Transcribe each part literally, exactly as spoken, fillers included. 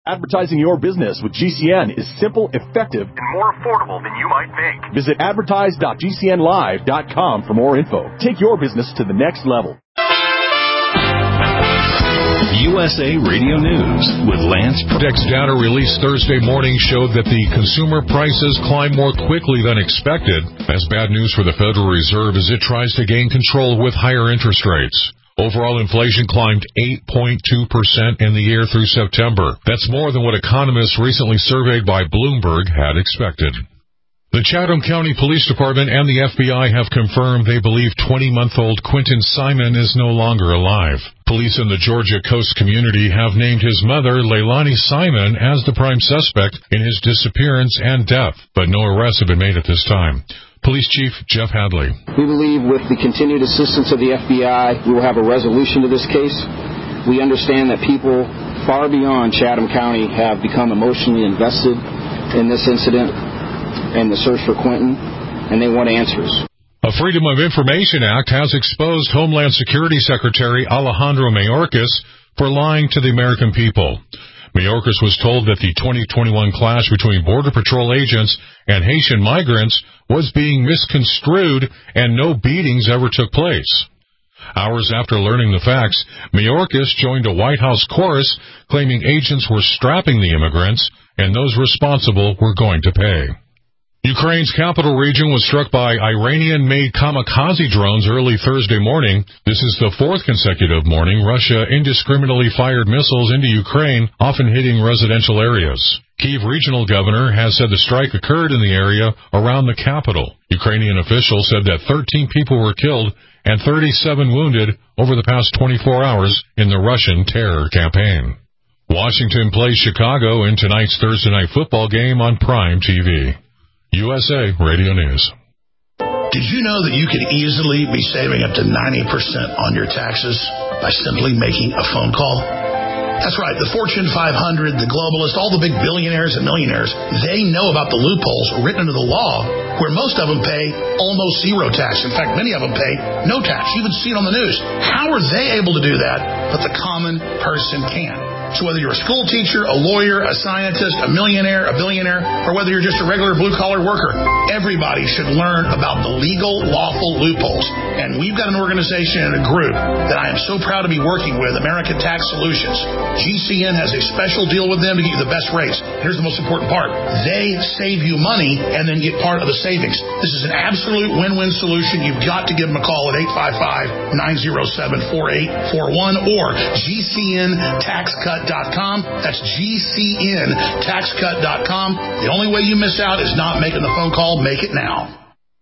Advertising your business with G C N is simple, effective, and more affordable than you might think. Visit advertise dot g c n live dot com for more info. Take your business to the next level. U S A Radio News with Lance. Dex data released Thursday morning showed that the consumer prices climbed more quickly than expected. That's bad news for the Federal Reserve as it tries to gain control with higher interest rates. Overall inflation climbed eight point two percent in the year through September. That's more than what economists recently surveyed by Bloomberg had expected. The Chatham County Police Department and the F B I have confirmed they believe twenty-month-old Quentin Simon is no longer alive. Police in the Georgia Coast community have named his mother, Leilani Simon, as the prime suspect in his disappearance and death, but no arrests have been made at this time. Police Chief Jeff Hadley. We believe with the continued assistance of the F B I, we will have a resolution to this case. We understand that people far beyond Chatham County have become emotionally invested in this incident and the search for Quentin, and they want answers. A Freedom of Information Act has exposed Homeland Security Secretary Alejandro Mayorkas for lying to the American people. Mayorkas was told that the twenty twenty-one clash between Border Patrol agents and Haitian migrants was being misconstrued and no beatings ever took place. Hours after learning the facts, Mayorkas joined a White House chorus claiming agents were strapping the immigrants and those responsible were going to pay. Ukraine's capital region was struck by Iranian-made kamikaze drones early Thursday morning. This is the fourth consecutive morning Russia indiscriminately fired missiles into Ukraine, often hitting residential areas. Kyiv regional governor has said the strike occurred in the area around the capital. Ukrainian officials said that thirteen people were killed and thirty-seven wounded over the past twenty-four hours in the Russian terror campaign. Washington plays Chicago in tonight's Thursday night football game on Prime T V. U S A Radio News. Did you know that you could easily be saving up to ninety percent on your taxes by simply making a phone call? That's right. The Fortune five hundred, the globalists, all the big billionaires and millionaires, they know about the loopholes written into the law where most of them pay almost zero tax. In fact, many of them pay no tax. You even see it on the news. How are they able to do that, but the common person can't? So whether you're a school teacher, a lawyer, a scientist, a millionaire, a billionaire, or whether you're just a regular blue-collar worker, everybody should learn about the legal, lawful loopholes. And we've got an organization and a group that I am so proud to be working with, American Tax Solutions. G C N has a special deal with them to get you the best rates. Here's the most important part. They save you money and then get part of the savings. This is an absolute win-win solution. You've got to give them a call at eight five five, nine oh seven, four eight four one or G C N tax cut dot com. That's G C N tax cut dot com. The only way you miss out is not making the phone call. Make it now.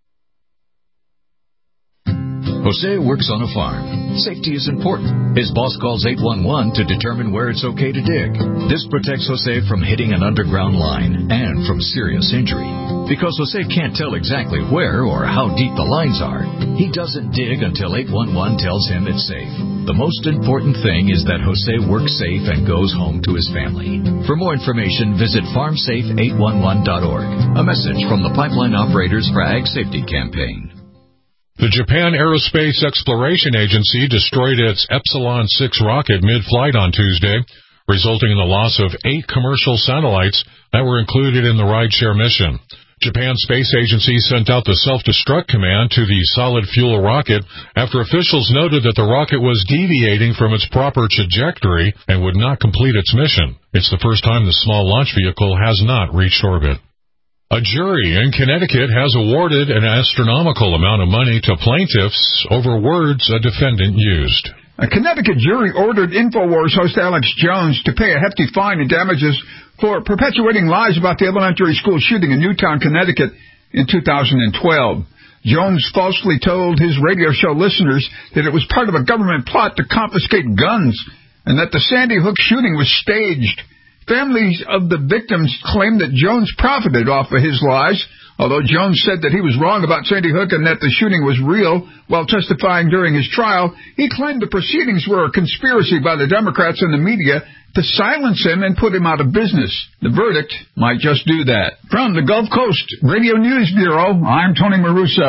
Jose works on a farm. Safety is important. His boss calls eight one one to determine where it's okay to dig. This protects Jose from hitting an underground line and from serious injury. Because Jose can't tell exactly where or how deep the lines are, he doesn't dig until eight one one tells him it's safe. The most important thing is that Jose works safe and goes home to his family. For more information, visit farm safe eight one one dot org. A message from the Pipeline Operators for Ag Safety Campaign. The Japan Aerospace Exploration Agency destroyed its Epsilon six rocket mid-flight on Tuesday, resulting in the loss of eight commercial satellites that were included in the rideshare mission. Japan Space Agency sent out the self-destruct command to the solid fuel rocket after officials noted that the rocket was deviating from its proper trajectory and would not complete its mission. It's the first time the small launch vehicle has not reached orbit. A jury in Connecticut has awarded an astronomical amount of money to plaintiffs over words a defendant used. A Connecticut jury ordered InfoWars host Alex Jones to pay a hefty fine and damages for perpetuating lies about the elementary school shooting in Newtown, Connecticut in two thousand twelve. Jones falsely told his radio show listeners that it was part of a government plot to confiscate guns and that the Sandy Hook shooting was staged. Families of the victims claim that Jones profited off of his lies, although Jones said that he was wrong about Sandy Hook and that the shooting was real while testifying during his trial. He claimed the proceedings were a conspiracy by the Democrats and the media to silence him and put him out of business. The verdict might just do that. From the Gulf Coast Radio News Bureau, I'm Tony Maruso.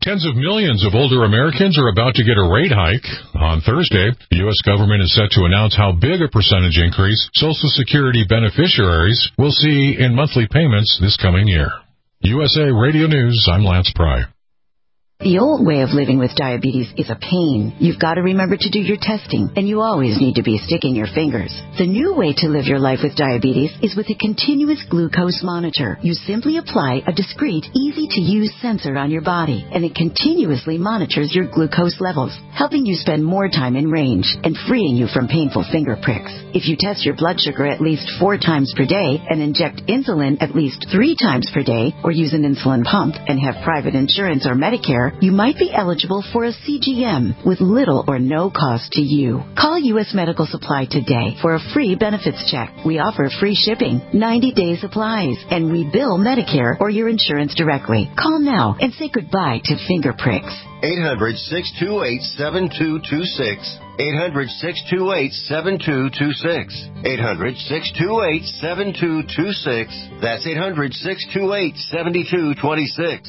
Tens of millions of older Americans are about to get a rate hike. On Thursday, the U S government is set to announce how big a percentage increase Social Security beneficiaries will see in monthly payments this coming year. U S A Radio News, I'm Lance Pry. The old way of living with diabetes is a pain. You've got to remember to do your testing, and you always need to be sticking your fingers. The new way to live your life with diabetes is with a continuous glucose monitor. You simply apply a discreet, easy-to-use sensor on your body, and it continuously monitors your glucose levels, helping you spend more time in range and freeing you from painful finger pricks. If you test your blood sugar at least four times per day and inject insulin at least three times per day, or use an insulin pump and have private insurance or Medicare, you might be eligible for a C G M with little or no cost to you. Call U S Medical Supply today for a free benefits check. We offer free shipping, ninety-day supplies, and we bill Medicare or your insurance directly. Call now and say goodbye to finger pricks. eight hundred, six two eight, seven two two six. eight hundred, six two eight, seven two two six. eight hundred, six two eight, seven two two six. That's eight hundred, six two eight, seven two two six.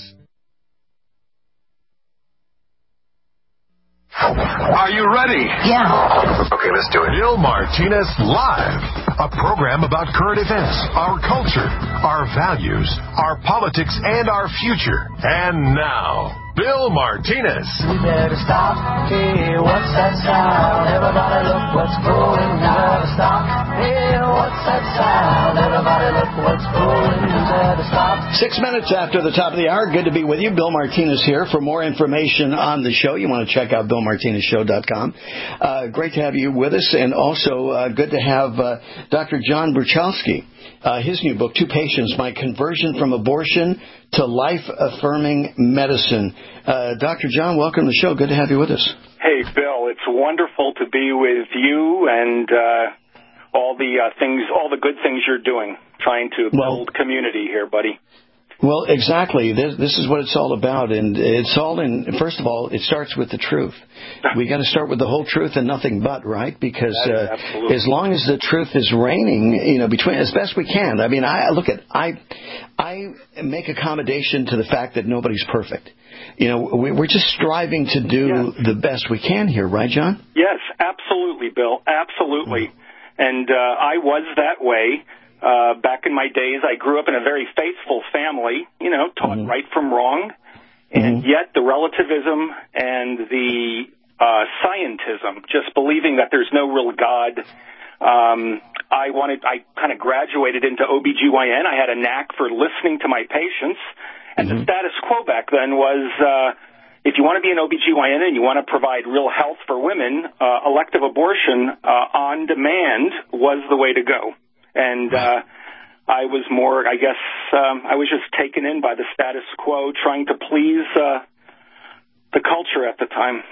Are you ready? Yeah. Okay, let's do it. Bill Martinez Live, a program about current events, our culture, our values, our politics, and our future. And now, Bill Martinez. We better stop. Hey, what's that sound? Everybody look what's going. We better stop. Hey, what's that sound? Everybody look what's going. We better stop. Six minutes after the top of the hour. Good to be with you. Bill Martinez here. For more information on the show, you want to check out bill martinez show dot com. Uh, great to have you with us, and also uh, good to have uh, Doctor John Bruchalski. Uh, his new book, Two Patients, My Conversion from Abortion to Life-Affirming Medicine. Uh, Doctor John, welcome to the show. Good to have you with us. Hey, Bill, it's wonderful to be with you and uh, all the uh, things, all the good things you're doing, trying to build well, community here, buddy. Well, exactly. This, this is what it's all about, and it's all in. First of all, it starts with the truth. We got to start with the whole truth and nothing but, right? Because uh, as long as the truth is reigning, you know, between as best we can. I mean, I look at I, I make accommodation to the fact that nobody's perfect. You know, we, we're just striving to do yes. the best we can here, right, John? Yes, absolutely, Bill, absolutely. And uh, I was that way. Uh, back in my days, I grew up in a very faithful family, you know, taught mm-hmm. right from wrong, and mm-hmm. yet the relativism and the uh, scientism, just believing that there's no real God. Um, I wanted, I kind of graduated into O B G Y N. I had a knack for listening to my patients, and mm-hmm. the status quo back then was uh, if you want to be an O B G Y N and you want to provide real health for women, uh, elective abortion uh, on demand was the way to go. And uh, I was more, I guess, um, I was just taken in by the status quo, trying to please uh, the culture at the time.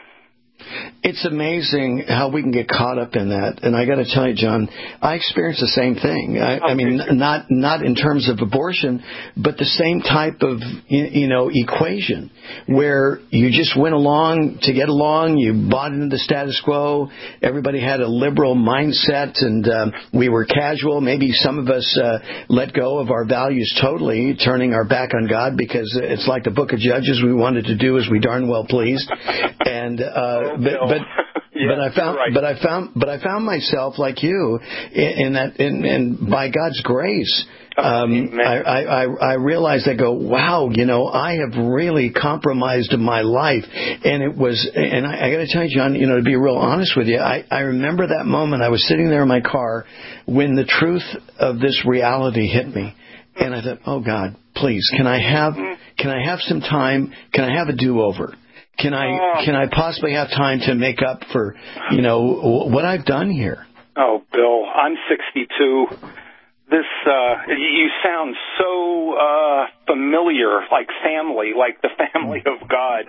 It's amazing how we can get caught up in that. And I got to tell you, John, I experienced the same thing. I, okay. I mean, not not in terms of abortion, but the same type of, you know, equation where you just went along to get along. You bought into the status quo. Everybody had a liberal mindset, and um, we were casual. Maybe some of us uh, let go of our values totally, turning our back on God, because it's like the Book of Judges. We wanted to do as we darn well pleased. And uh But but yeah, but I found right. but I found but I found myself like you in, in that in, and by God's grace, um, I, I I realized I go, wow, you know, I have really compromised my life, and it was and I, I got to tell you, John, you know, to be real honest with you, I I remember that moment. I was sitting there in my car when the truth of this reality hit me, and I thought, oh God, please, can I have can I have some time? Can I have a do-over? Can I can I possibly have time to make up for, you know, what I've done here? Oh, Bill, I'm sixty-two. This, uh, you sound so uh, familiar, like family, like the family of God.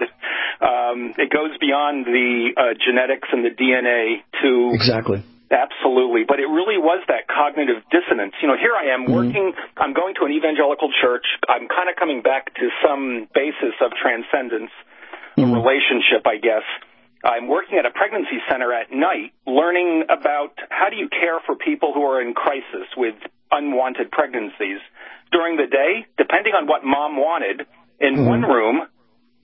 Um, it goes beyond the uh, genetics and the D N A to... Exactly. Absolutely. But it really was that cognitive dissonance. You know, here I am working, mm-hmm. I'm going to an evangelical church. I'm kind of coming back to some basis of transcendence. The mm-hmm. relationship, I guess. I'm working at a pregnancy center at night, learning about how do you care for people who are in crisis with unwanted pregnancies. During the day, depending on what mom wanted, in mm-hmm. one room,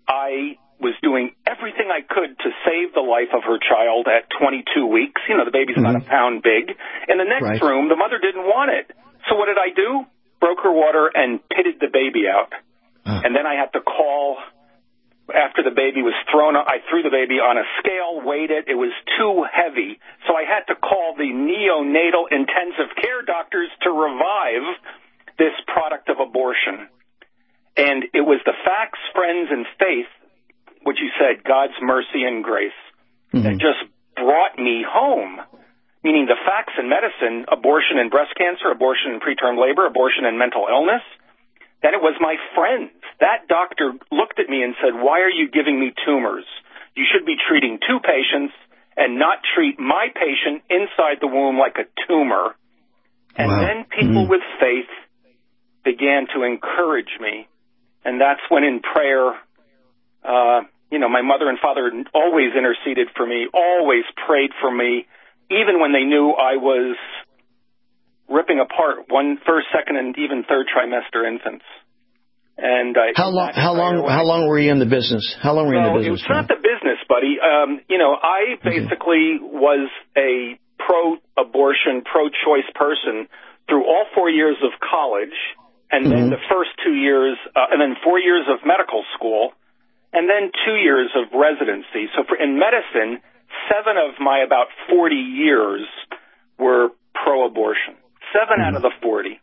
I was doing everything I could to save the life of her child at twenty-two weeks. You know, the baby's mm-hmm. about a pound big. In the next right. room, the mother didn't want it. So what did I do? Broke her water and pitted the baby out. Uh. And then I had to call after the baby was thrown. I threw the baby on a scale, weighed it. It was too heavy. So I had to call the neonatal intensive care doctors to revive this product of abortion. And it was the facts, friends, and faith, what you said, God's mercy and grace, mm-hmm. that just brought me home, meaning the facts in medicine, abortion and breast cancer, abortion and preterm labor, abortion and mental illness. Then it was my friends. That doctor looked at me and said, why are you giving me tumors? You should be treating two patients and not treat my patient inside the womb like a tumor. And wow. then people mm-hmm. with faith began to encourage me. And that's when in prayer, uh, you know, my mother and father always interceded for me, always prayed for me, even when they knew I was ripping apart one, first, second, and even third trimester infants. And I, how long? How long? How long were you in the business? How long were you well, in the business? It's not the business, buddy. Um, you know, I basically okay. was a pro-abortion, pro-choice person through all four years of college, and mm-hmm. then the first two years, uh, and then four years of medical school, and then two years of residency. So for, in medicine, seven of my about forty years were pro-abortion. Seven mm-hmm. out of the forty.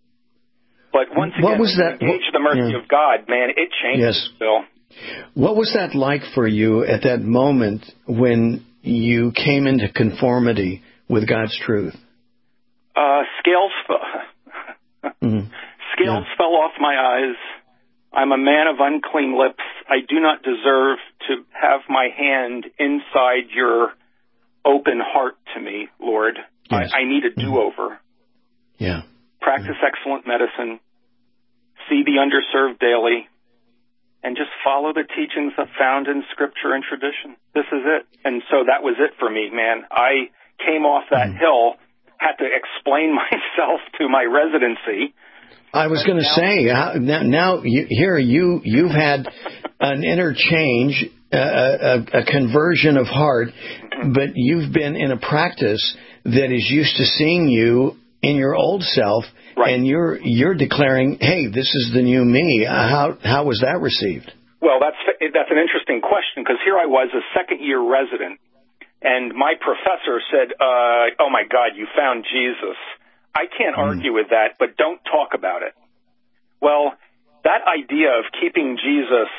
But once again, what was that? engage the mercy yeah. of God, man, it changed, yes. Bill. What was that like for you at that moment when you came into conformity with God's truth? Uh, scales, f- mm-hmm. scales yeah. fell off my eyes. I'm a man of unclean lips. I do not deserve to have my hand inside your open heart to me, Lord. Yes. I, I need a do-over. Yeah. Practice yeah. excellent medicine. See the underserved daily. And just follow the teachings that found in Scripture and tradition. This is it. And so that was it for me, man. I came off that mm. hill, had to explain myself to my residency. I was going to say, uh, now, now you, here you, you've had an interchange, uh, a, a conversion of heart, but you've been in a practice that is used to seeing you in your old self, right. and you're you're declaring, hey, this is the new me. How how was that received? Well, that's that's an interesting question, because here I was, a second-year resident, and my professor said, uh, oh, my God, you found Jesus. I can't mm. argue with that, but don't talk about it. Well, that idea of keeping Jesus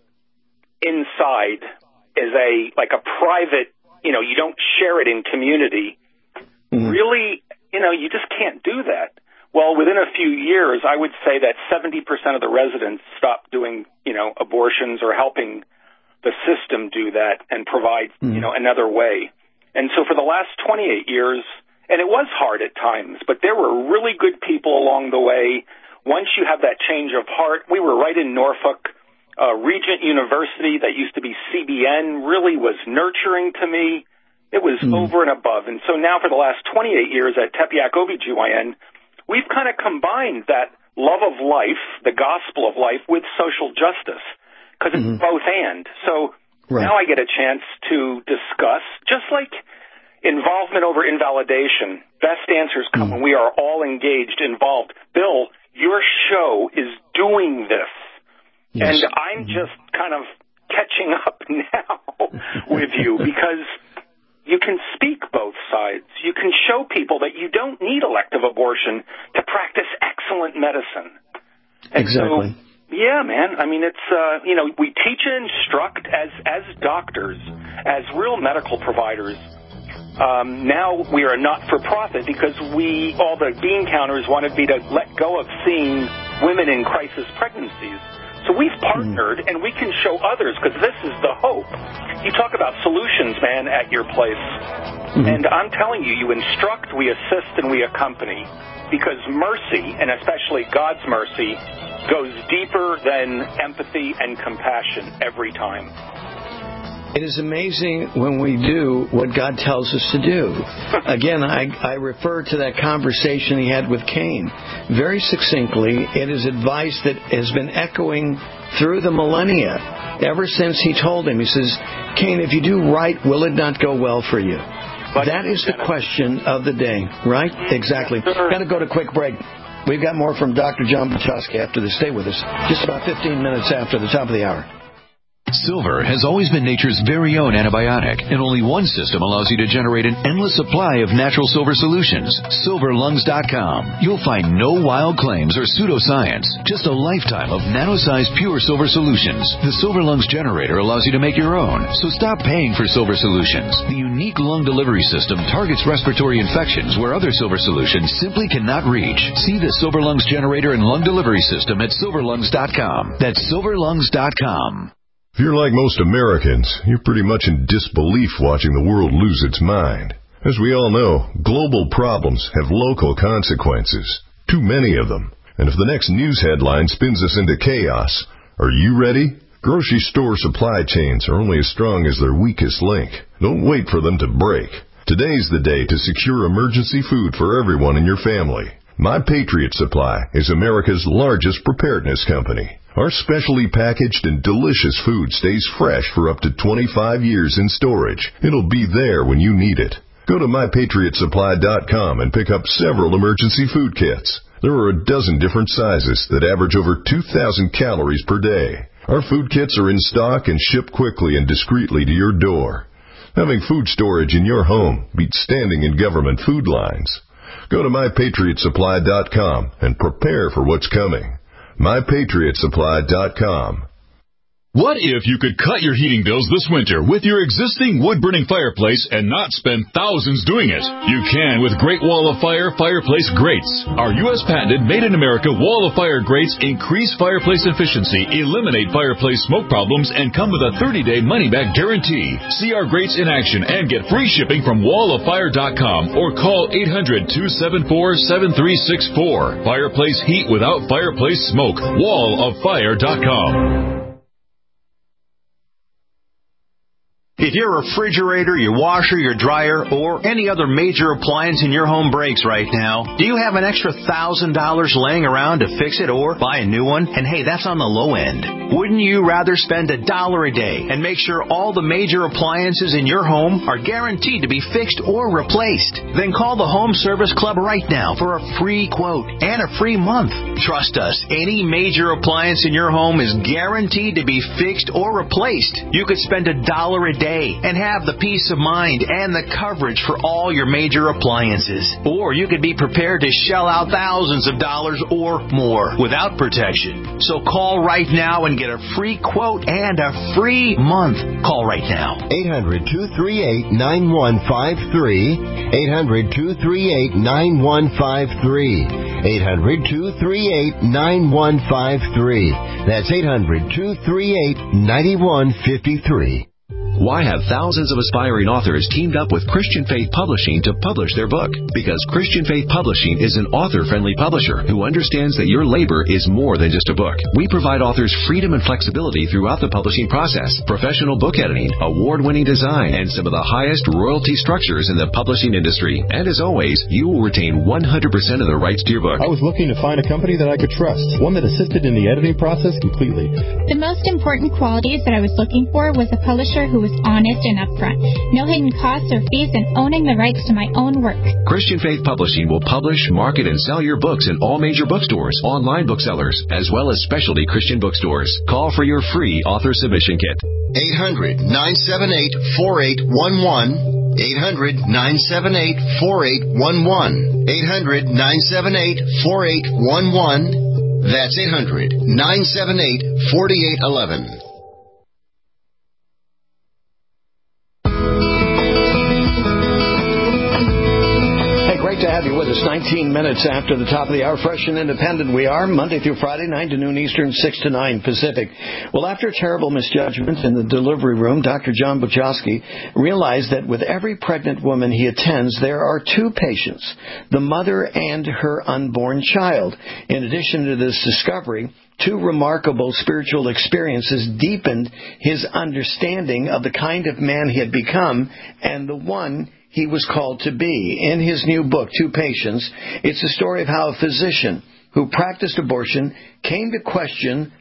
inside is a like a private, you know, you don't share it in community. Mm. Really, you know, you just can't do that. Well, within a few years, I would say that seventy percent of the residents stopped doing, you know, abortions or helping the system do that and provide, mm. you know, another way. And so for the last twenty-eight years, and it was hard at times, but there were really good people along the way. Once you have that change of heart, we were right in Norfolk. Uh, Regent University, that used to be C B N, really was nurturing to me. It was mm. over and above. And so now for the last twenty-eight years at Tepeyac O B G Y N, we've kind of combined that love of life, the gospel of life, with social justice, because it's mm-hmm. both and. So right. now I get a chance to discuss, just like involvement over invalidation, best answers come mm. when we are all engaged, involved. Bill, your show is doing this. Yes. And I'm mm-hmm. just kind of catching up now with you, because you can speak both sides. You can show people that you don't need elective abortion to practice excellent medicine. And exactly. So, yeah, man. I mean, it's, uh, you know, we teach and instruct as, as doctors, as real medical providers. Um, now we are not-for-profit because we, all the bean counters wanted me to let go of seeing women in crisis pregnancies. So we've partnered, mm. and we can show others, because this is the hope. You talk about solutions, man, at your place. Mm-hmm. And I'm telling you, you instruct, we assist, and we accompany. Because mercy, and especially God's mercy, goes deeper than empathy and compassion every time. It is amazing when we do what God tells us to do. Again, I, I refer to that conversation he had with Cain. Very succinctly, it is advice that has been echoing through the millennia. ever since he told him, he says, Cain, if you do right, will it not go well for you? But that is the question of the day, right? Exactly. Got to go to a quick break. We've got more from Doctor John Buchowski after this. Stay with us. Just about fifteen minutes after the top of the hour. Silver has always been nature's very own antibiotic, and only one system allows you to generate an endless supply of natural silver solutions. silver lungs dot com. You'll find no wild claims or pseudoscience, just a lifetime of nano-sized pure silver solutions. The Silver Lungs generator allows you to make your own, so stop paying for silver solutions. The unique lung delivery system targets respiratory infections where other silver solutions simply cannot reach. See the Silver Lungs generator and lung delivery system at silver lungs dot com. That's silver lungs dot com. If you're like most Americans, you're pretty much in disbelief watching the world lose its mind. As we all know, global problems have local consequences, too many of them. And if the next news headline spins us into chaos, are you ready? Grocery store supply chains are only as strong as their weakest link. Don't wait for them to break. Today's the day to secure emergency food for everyone in your family. My Patriot Supply is America's largest preparedness company. Our specially packaged and delicious food stays fresh for up to twenty-five years in storage. It'll be there when you need it. Go to my patriot supply dot com and pick up several emergency food kits. There are a dozen different sizes that average over two thousand calories per day. Our food kits are in stock and ship quickly and discreetly to your door. Having food storage in your home beats standing in government food lines. Go to my patriot supply dot com and prepare for what's coming. my patriot supply dot com. What if you could cut your heating bills this winter with your existing wood-burning fireplace and not spend thousands doing it? You can with Great Wall of Fire Fireplace Grates. Our U S patented made-in-America Wall of Fire grates increase fireplace efficiency, eliminate fireplace smoke problems, and come with a thirty-day money-back guarantee. See our grates in action and get free shipping from wall of fire dot com or call eight hundred, two seven four, seven three six four. Fireplace heat without fireplace smoke. wall of fire dot com. If your refrigerator, your washer, your dryer, or any other major appliance in your home breaks right now, do you have an extra one thousand dollars laying around to fix it or buy a new one? And hey, that's on the low end. Wouldn't you rather spend a dollar a day and make sure all the major appliances in your home are guaranteed to be fixed or replaced? Then call the Home Service Club right now for a free quote and a free month. Trust us, any major appliance in your home is guaranteed to be fixed or replaced. You could spend a dollar a day and have the peace of mind and the coverage for all your major appliances. Or you could be prepared to shell out thousands of dollars or more without protection. So call right now and get a free quote and a free month. Call right now. eight hundred, two three eight, nine one five three. eight hundred, two three eight, nine one five three. eight hundred, two three eight, nine one five three. That's eight hundred, two three eight, nine one five three. Why have thousands of aspiring authors teamed up with Christian Faith Publishing to publish their book? Because Christian Faith Publishing is an author-friendly publisher who understands that your labor is more than just a book. We provide authors freedom and flexibility throughout the publishing process, professional book editing, award-winning design, and some of the highest royalty structures in the publishing industry. And as always, you will retain one hundred percent of the rights to your book. I was looking to find a company that I could trust, one that assisted in the editing process completely. The most important qualities that I was looking for was a publisher who was honest and upfront, no hidden costs or fees, and owning the rights to my own work. Christian Faith Publishing will publish, market, and sell your books in all major bookstores, online booksellers, as well as specialty Christian bookstores. Call for your free author submission kit. eight hundred, nine seven eight, four eight one one. eight hundred, nine seven eight, four eight one one. eight hundred, nine seven eight, four eight one one. That's eight hundred, nine seven eight, four eight one one. To have you with us. nineteen minutes after the top of the hour. Fresh and independent we are, Monday through Friday, nine to noon Eastern, six to nine Pacific. Well, after a terrible misjudgment in the delivery room, Doctor John Buchowski realized that with every pregnant woman he attends, there are two patients, the mother and her unborn child. In addition to this discovery, two remarkable spiritual experiences deepened his understanding of the kind of man he had become and the one he was called to be. In his new book, Two Patients, it's the story of how a physician who practiced abortion came to question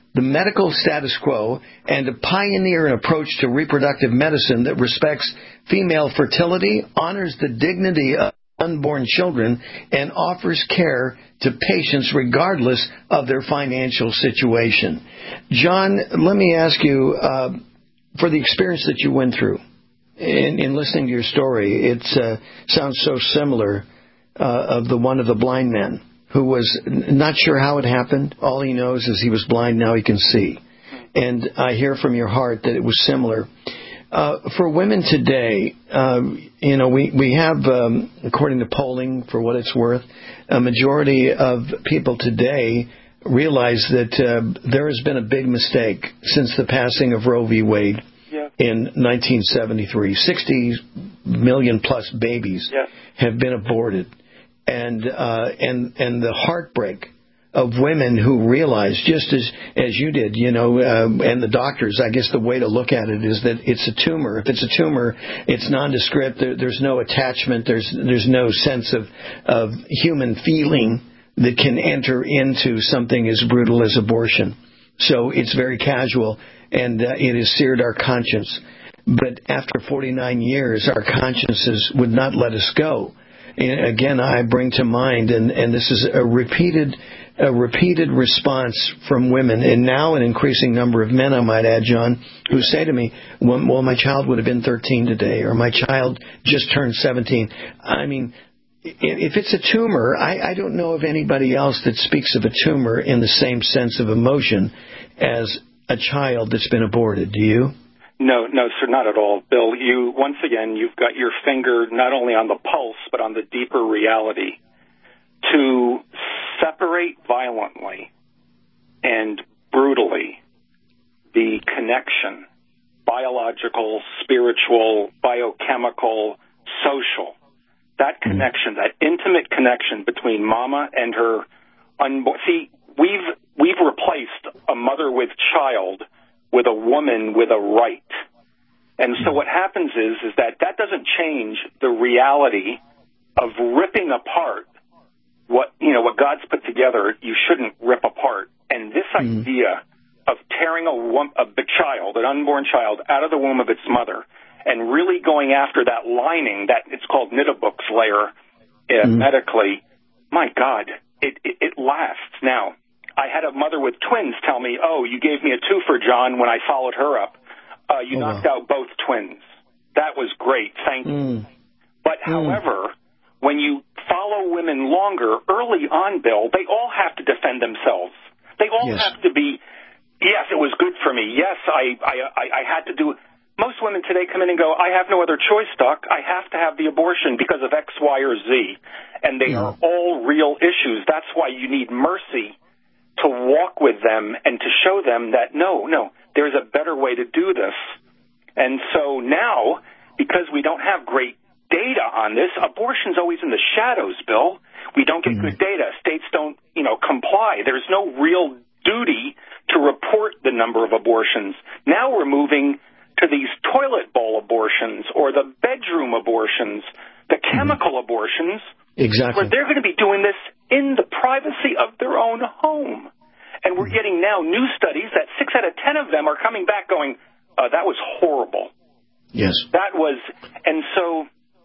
the medical status quo and to pioneer an approach to reproductive medicine that respects female fertility, honors the dignity of unborn children, and offers care to patients regardless of their financial situation. John, let me ask you, uh, for the experience that you went through in, in listening to your story, it uh, sounds so similar uh, of the one of the blind man who was not sure how it happened. All he knows is he was blind, now he can see. And I hear from your heart that it was similar. Uh, for women today, uh, you know, we, we have, um, according to polling, for what it's worth, a majority of people today realize that uh, there has been a big mistake since the passing of Roe v. Wade yeah. in nineteen seventy-three. sixty million plus babies yeah. have been aborted. And, uh, and, and the heartbreak of women who realize, just as as you did, you know, uh, and the doctors, I guess the way to look at it is that it's a tumor. If it's a tumor, it's nondescript. There, there's no attachment. There's there's no sense of of human feeling that can enter into something as brutal as abortion. So it's very casual, and uh, it has seared our conscience. But after forty-nine years, our consciences would not let us go. And again, I bring to mind, and, and this is a repeated a repeated response from women, and now an increasing number of men, I might add, John, who say to me, well, well my child would have been thirteen today, or my child just turned seventeen. I mean, if it's a tumor, I, I don't know of anybody else that speaks of a tumor in the same sense of emotion as a child that's been aborted. Do you? No, no, sir, not at all. Bill, you, once again, you've got your finger not only on the pulse, but on the deeper reality. To separate violently and brutally the connection, biological, spiritual, biochemical, social, that connection, that intimate connection between mama and her unborn. See, we've, we've replaced a mother with child with a woman with a right. And so what happens is, is that that doesn't change the reality of ripping apart what, you know, what God's put together. You shouldn't rip apart. And this mm. idea of tearing a, a child, an unborn child, out of the womb of its mother and really going after that lining, that it's called Nitterbuch's layer uh, mm. medically, my God, it, it, it lasts. Now, I had a mother with twins tell me, oh, you gave me a twofer, John, when I followed her up. Uh, you oh, knocked wow. out both twins. That was great. Thank you. Mm. But, mm. however, when you follow women longer, early on, Bill, they all have to defend themselves. They all yes. have to be, yes, it was good for me. Yes, I, I, I, I had to do. Most women today come in and go, I have no other choice, Doc. I have to have the abortion because of X, Y, or Z. And they yeah. are all real issues. That's why you need mercy to walk with them and to show them that, no, no, there's a better way to do this. And so now, because we don't have great data on this, abortion's always in the shadows, Bill. We don't get mm-hmm. good data. States don't, you know, comply. There's no real duty to report the number of abortions. Now we're moving to these toilet bowl abortions or the bedroom abortions, the chemical mm-hmm. abortions, exactly. where they're going to be doing this in the privacy of their own home. And we're getting now new studies that six out of ten of them are coming back going, uh, that was horrible. Yes. That was, and so...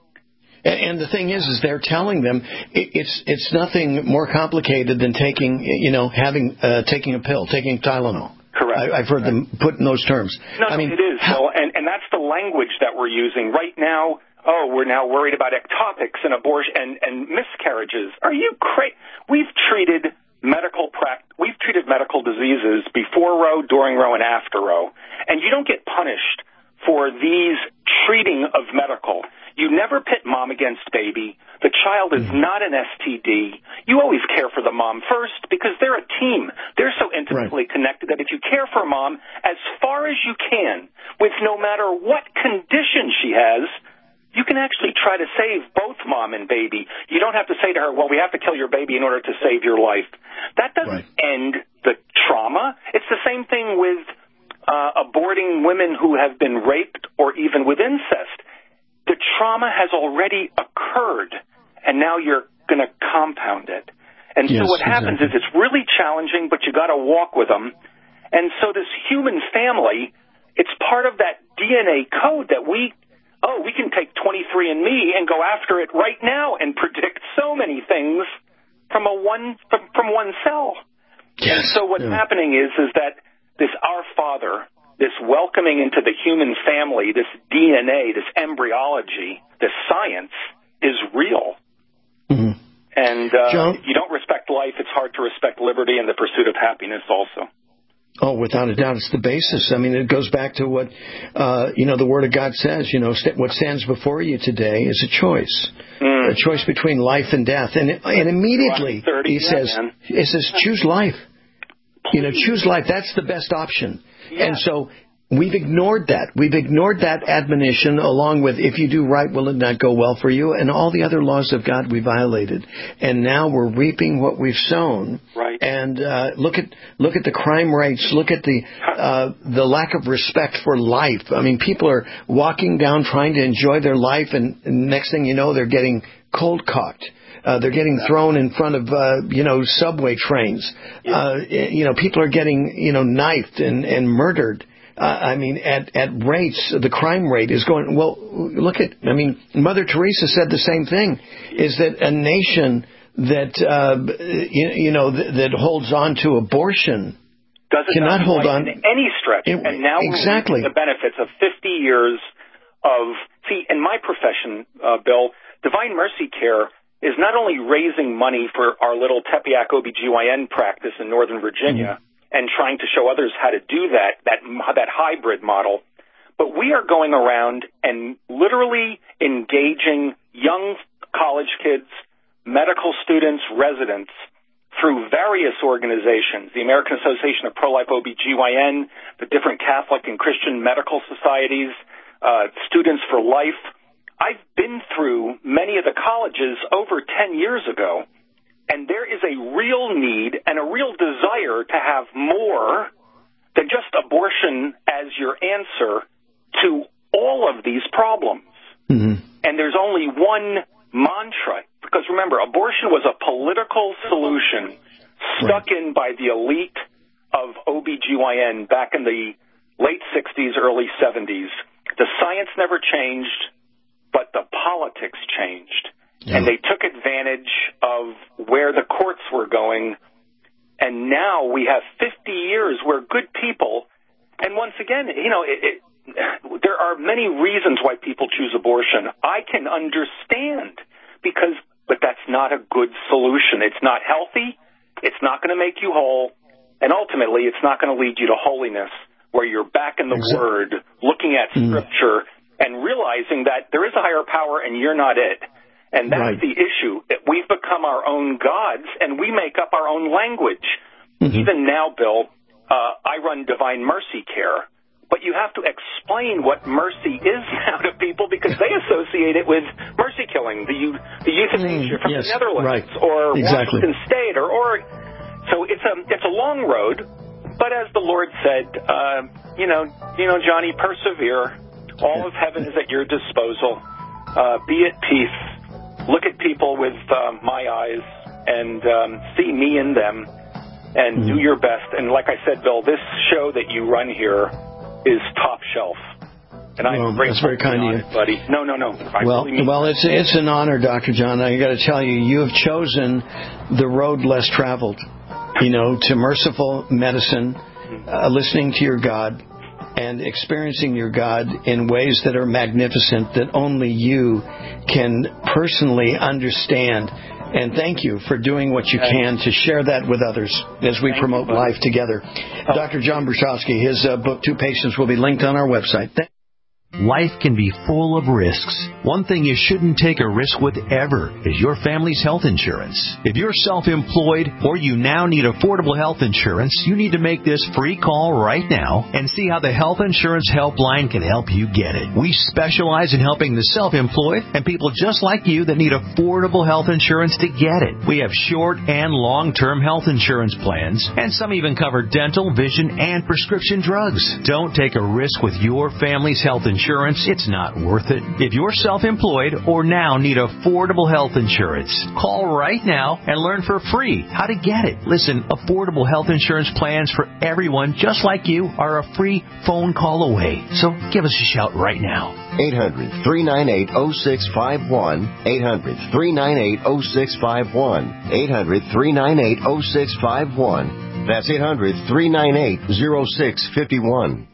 And the thing is, is they're telling them it's it's nothing more complicated than taking, you know, having uh, taking a pill, taking Tylenol. Correct. I, I've heard right. them put in those terms. No, I mean, it is, how, Bill, and, and that's the language that we're using right now. Oh, we're now worried about ectopics and abortion and, and miscarriages. Are you crazy? We've treated medical prac- we've treated medical diseases before Roe, during Roe, and after Roe, and you don't get punished for these treating of medical. You never pit mom against baby. The child is not an S T D. You always care for the mom first because they're a team. They're so intimately right. connected that if you care for mom as far as you can, with no matter what condition she has, you can actually try to save both mom and baby. You don't have to say to her, well, we have to kill your baby in order to save your life. That doesn't right. end the trauma. It's the same thing with uh, aborting women who have been raped or even with incest. The trauma has already occurred, and now you're going to compound it. And yes, so what happens exactly. is it's really challenging, but you got to walk with them. And so this human family, it's part of that D N A code that we, oh, we can take twenty-three and me and go after it right now and predict so many things from a one from, from one cell. Yes. And so what's yeah. happening is is that this Our Father, this welcoming into the human family, this D N A, this embryology, this science is real. Mm-hmm. And uh, John? if you don't respect life, it's hard to respect liberty and the pursuit of happiness also. Oh, without a doubt, it's the basis. I mean, it goes back to what, uh, you know, the Word of God says, you know, st- what stands before you today is a choice, mm. a choice between life and death. And and immediately thirty, he yeah, says, man. it says, choose life. You know, choose life. That's the best option. Yeah. And so we've ignored that. We've ignored that admonition along with, if you do right, will it not go well for you? And all the other laws of God we violated. And now we're reaping what we've sown. Right. And uh, look at look at the crime rates. Look at the uh, the lack of respect for life. I mean, people are walking down trying to enjoy their life, and, and next thing you know, they're getting cold cocked. Uh, they're getting thrown in front of, uh, you know, subway trains. Yeah. Uh, you know, people are getting, you know, knifed and, and murdered. Uh, I mean, at, at rates, the crime rate is going, well, look at, I mean, Mother Teresa said the same thing, is that a nation that, uh, you, you know, th- that holds on to abortion Doesn't cannot hold on. in any stretch. It, and now exactly. we're reaping the benefits of fifty years of, see, in my profession, uh, Bill, Divine Mercy Care is not only raising money for our little Tepeyac O B G Y N practice in Northern Virginia mm-hmm. and trying to show others how to do that, that, that hybrid model, but we are going around and literally engaging young college kids, medical students, residents through various organizations, the American Association of Pro-Life O B G Y N, the different Catholic and Christian medical societies, uh, Students for Life. I've been through many of the colleges over ten years ago, and there is a real need and a real desire to have more than just abortion as your answer to all of these problems. Mm-hmm. And there's only one mantra, because remember, abortion was a political solution stuck right. in by the elite of O B G Y N back in the late sixties, early seventies. The science never changed, but the politics changed. Yeah. And they took advantage of where the courts were going. And now we have fifty years where good people, and once again, you know, it, it, there are many reasons why people choose abortion. I can understand, because, but that's not a good solution. It's not healthy. It's not going to make you whole. And ultimately, it's not going to lead you to holiness, where you're back in the exactly. Word, looking at mm. Scripture, and realizing that there is a higher power and you're not it. And that's right. the issue. That we've become our own gods, and we make up our own language. Mm-hmm. Even now, Bill, uh, I run Divine Mercy Care, but you have to explain what mercy is now to people, because they associate it with mercy killing, the, the euthanasia mm, from yes, the Netherlands, right. or exactly. Washington State, or Oregon. So it's a, it's a long road, but as the Lord said, uh, you know, you know, Johnny, persevere. All of heaven is at your disposal. Uh, be at peace. Look at people with um, my eyes and um, see me in them, and mm-hmm. do your best. And like I said, Bill, this show that you run here is top shelf. And I'm well, grateful. That's very kind of you, buddy. No, no, no. I well, really mean well, it's it's an honor, Doctor John. I got to tell you, you have chosen the road less traveled. You know, to merciful medicine, uh, listening to your God, and experiencing your God in ways that are magnificent, that only you can personally understand. And thank you for doing what you can to share that with others as we thank promote you, life together. Oh. Doctor John Bruchowski, his uh, book, Two Patients, will be linked on our website. Thank- Life can be full of risks. One thing you shouldn't take a risk with ever is your family's health insurance. If you're self-employed or you now need affordable health insurance, you need to make this free call right now and see how the Health Insurance Helpline can help you get it. We specialize in helping the self-employed and people just like you that need affordable health insurance to get it. We have short and long-term health insurance plans, and some even cover dental, vision, and prescription drugs. Don't take a risk with your family's health insurance. insurance, it's not worth it. If you're self-employed or now need affordable health insurance, call right now and learn for free how to get it. Listen, affordable health insurance plans for everyone just like you are a free phone call away. So give us a shout right now. eight hundred, three nine eight, oh six five one. eight hundred, three nine eight, oh six five one. eight hundred, three nine eight, oh six five one. That's eight hundred, three nine eight, oh six five one.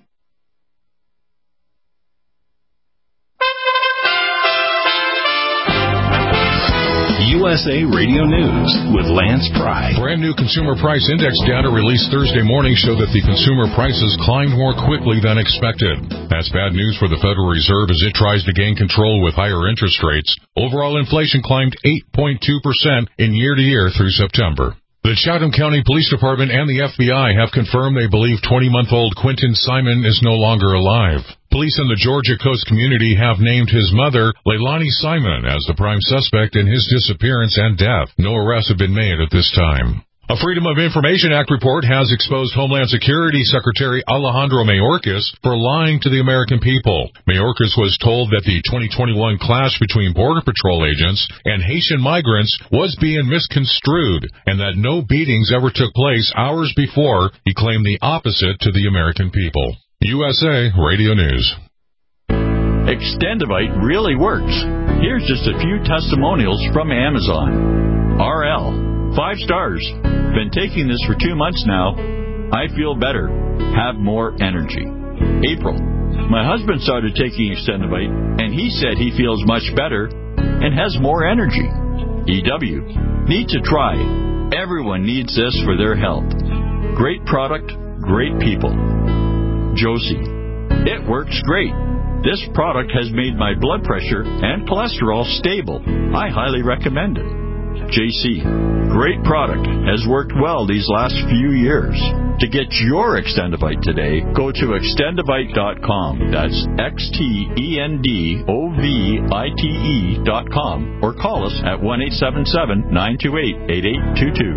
U S A Radio News with Lance Pry. Brand new consumer price index data released Thursday morning show that the consumer prices climbed more quickly than expected. That's bad news for the Federal Reserve as it tries to gain control with higher interest rates. Overall inflation climbed eight point two percent in year-to-year through September. The Chatham County Police Department and the F B I have confirmed they believe twenty-month-old Quentin Simon is no longer alive. Police in the Georgia Coast community have named his mother, Leilani Simon, as the prime suspect in his disappearance and death. No arrests have been made at this time. A Freedom of Information Act report has exposed Homeland Security Secretary Alejandro Mayorkas for lying to the American people. Mayorkas was told that the twenty twenty-one clash between Border Patrol agents and Haitian migrants was being misconstrued and that no beatings ever took place hours before. He claimed the opposite to the American people. U S A Radio News. Extendivite really works. Here's just a few testimonials from Amazon. R L. Five stars. Been taking this for two months now. I feel better. Have more energy. April. My husband started taking Extendivite, and he said he feels much better and has more energy. E W. Need to try. Everyone needs this for their health. Great product, great people. Josie. It works great. This product has made my blood pressure and cholesterol stable. I highly recommend it. J C. Great product. Has worked well these last few years. To get your Extendivite today, go to extendivite dot com. That's X T E N D O V I T E dot com. Or call us at one eight seven seven, nine two eight, eight eight two two.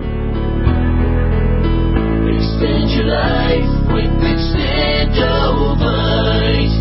Extend your life with Extendivite.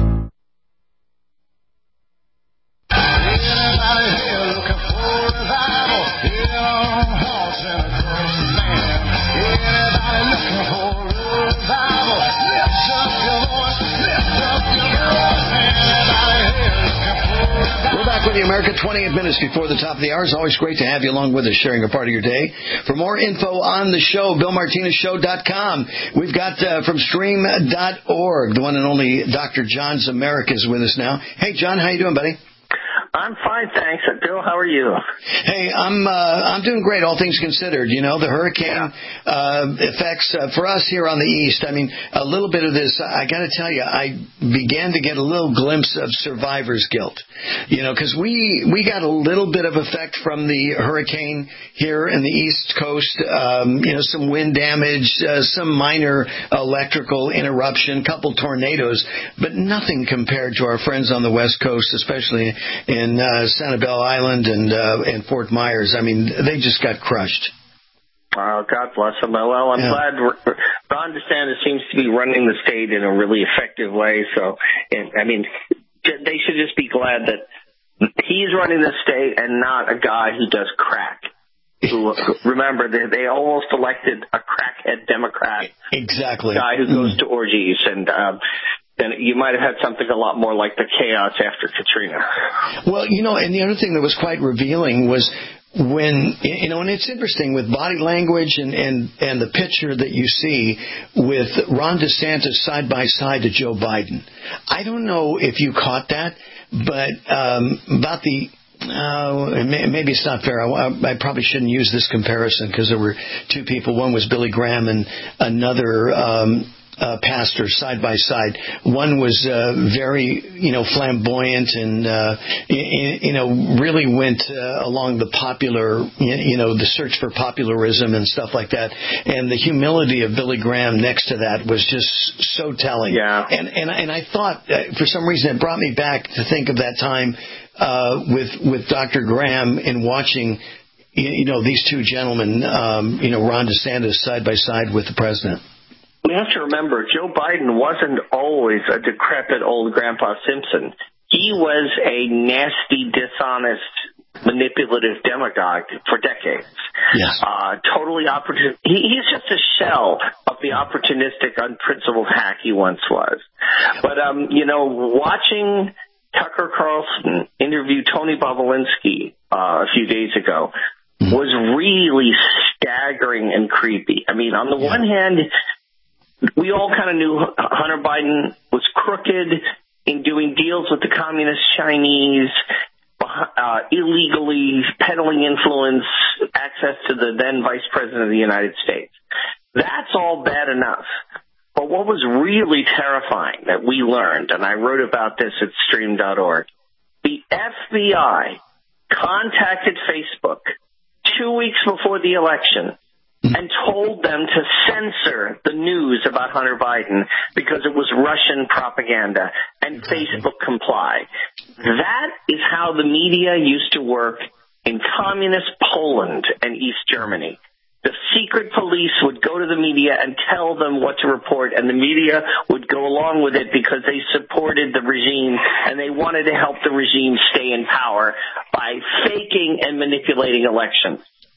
We're back with you, America. twenty-eight minutes before the top of the hour. It's always great to have you along with us, sharing a part of your day. For more info on the show, bill martinez show dot com. We've got uh, from stream dot org, the one and only Doctor John Zemerick is with us now. Hey, John, how you doing, buddy? I'm fine, thanks. Bill, how are you? Hey, I'm uh, I'm doing great, all things considered. You know, the hurricane uh, effects uh, for us here on the east. I mean, a little bit of this, I got to tell you, I began to get a little glimpse of survivor's guilt. You know, because we, we got a little bit of effect from the hurricane here in the East Coast. Um, you know, some wind damage, uh, some minor electrical interruption, couple tornadoes, but nothing compared to our friends on the West Coast, especially in uh, Sanibel Island and uh, and Fort Myers. I mean, they just got crushed. Oh, God bless them. Well, I'm yeah. glad Ron DeSantis seems to be running the state in a really effective way. So, and, I mean, they should just be glad that he's running the state and not a guy who does crack. Who, remember, they, they almost elected a crackhead Democrat. Exactly. Guy who goes mm. to orgies and... Um, then you might have had something a lot more like the chaos after Katrina. Well, you know, and the other thing that was quite revealing was when, you know, and it's interesting with body language and, and, and the picture that you see with Ron DeSantis side by side to Joe Biden. I don't know if you caught that, but um, about the... Uh, maybe it's not fair. I, I probably shouldn't use this comparison because there were two people. One was Billy Graham and another um, uh, pastor side by side. One was uh, very, you know, flamboyant and, uh, you, you know, really went uh, along the popular, you know, the search for popularism and stuff like that. And the humility of Billy Graham next to that was just so telling. Yeah. And, and, and I thought, uh, for some reason, it brought me back to think of that time Uh, with with Doctor Graham in watching, you know, these two gentlemen, um, you know, Ron DeSantis side by side with the president. we have to remember, Joe Biden wasn't always a decrepit old Grandpa Simpson. He was a nasty, dishonest, manipulative demagogue for decades. Yes. Uh, totally opportun. He, he's just a shell of the opportunistic, unprincipled hack he once was. But, um, you know, watching Tucker Carlson interview Tony Bobulinski uh, a few days ago was really staggering and creepy. I mean, on the one hand, we all kind of knew Hunter Biden was crooked in doing deals with the communist Chinese, uh, illegally peddling influence, access to the then Vice President of the United States. That's all bad enough. But what was really terrifying that we learned, and I wrote about this at stream dot org, the F B I contacted Facebook two weeks before the election and told them to censor the news about Hunter Biden because it was Russian propaganda, and Facebook complied. That is how the media used to work in communist Poland and East Germany. The secret police would go to the media and tell them what to report, and the media would go along with it because they supported the regime and they wanted to help the regime stay in power by faking and manipulating elections.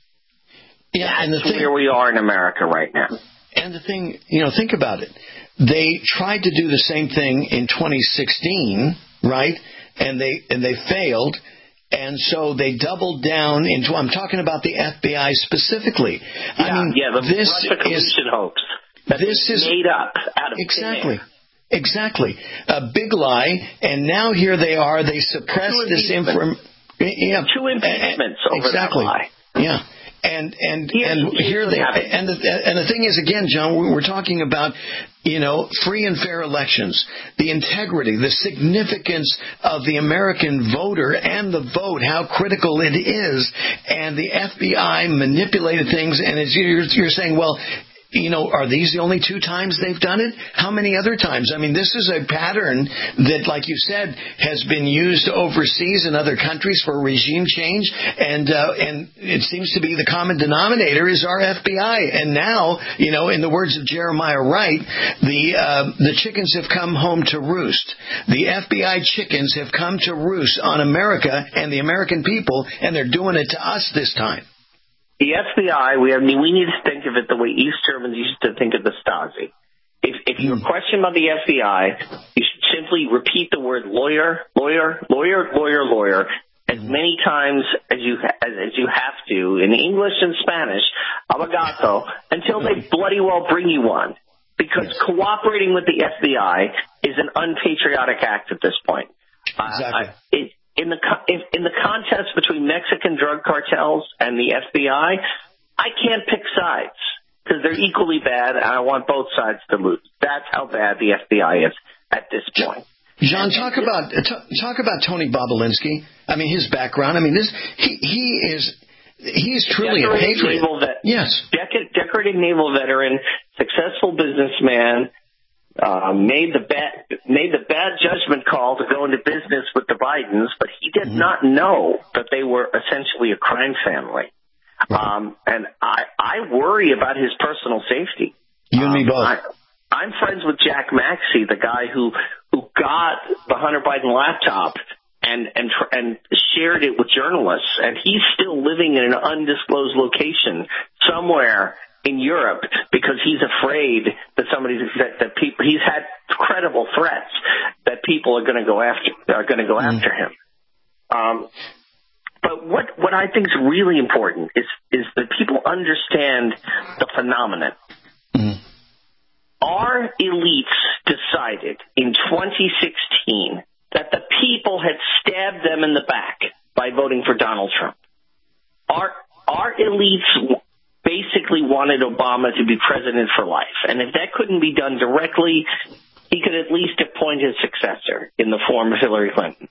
Yeah, and the That's thing, where we are in America right now. And the thing, you know, think about it. They tried to do the same thing in twenty sixteen, right? And they and they failed. And so they doubled down into, I'm talking about the F B I specifically. Yeah, I mean, yeah, the this Russia collusion is, hoax. That this is made up out of exactly. Exactly. A big lie, and now here they are, they suppress Two this information. Yeah. Two impeachments over exactly. that lie. Yeah. And and Here's, and here's here they happened. and the and the thing is, again, John, we're talking about, you know, free and fair elections, the integrity, the significance of the American voter and the vote, how critical it is, and the F B I manipulated things. And as you're, you're saying, well, you know, are these the only two times they've done it? How many other times? I mean, this is a pattern that, like you said, has been used overseas in other countries for regime change, and uh, and it seems to be the common denominator is our F B I. And now, you know, in the words of Jeremiah Wright, the uh, the chickens have come home to roost. The F B I chickens have come to roost on America and the American people, and they're doing it to us this time. The F B I, we, I mean, we need to think of it the way East Germans used to think of the Stasi. If, if you're questioned about the F B I, you should simply repeat the word lawyer, lawyer, lawyer, lawyer, lawyer, as many times as you as, as you have to in English and Spanish, abogado, until they bloody well bring you one. Because cooperating with the F B I is an unpatriotic act at this point. Exactly. Uh, it, In the in the contest between Mexican drug cartels and the F B I, I can't pick sides because they're equally bad, and I want both sides to lose. That's how bad the F B I is at this point. John, talk about talk about Tony Bobulinski. I mean, his background. I mean, this he he is he's truly a patriot. Vet, yes, Dec- decorated naval veteran, successful businessman. Uh, made the bad made the bad judgment call to go into business with the Bidens, but he did mm-hmm. not know that they were essentially a crime family. Right. Um, and I, I worry about his personal safety. You and um, me both. I, I'm friends with Jack Maxey, the guy who who got the Hunter Biden laptop and and and shared it with journalists, and he's still living in an undisclosed location somewhere in Europe because he's afraid that somebody's that, that people he's had credible threats that people are going to go after are going to go mm. after him. Um, but what what I think is really important is is that people understand the phenomenon. Mm. Our elites decided in twenty sixteen that the people had stabbed them in the back by voting for Donald Trump. Our our elites basically wanted Obama to be president for life. And if that couldn't be done directly, he could at least appoint his successor in the form of Hillary Clinton.